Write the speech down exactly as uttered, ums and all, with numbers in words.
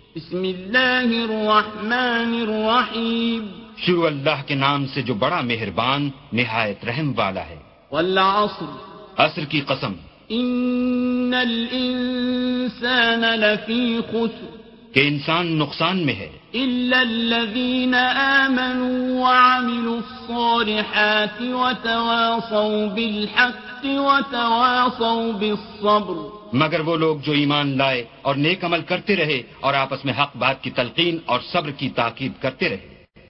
बिस्मिल्लाहिर्रहमानिर्रहीम। शुरू अल्लाह के नाम से जो बड़ा मेहरबान निहायत रहम वाला है। वल अस्र, अस्र की कसम। इन्नल इंसान लफी खुस्र, कि इंसान नुकसान में है। इल्लल्लज़ीना आमनू व अमिलुस्सालिहाति व तवासौ बिल हक़्क़ि व तवासौ बिस्सब्र, मगर वो लोग जो ईमान लाए और नेक अमल करते रहे और आपस में हक बात की तलकीन और सब्र की ताकीद करते रहे।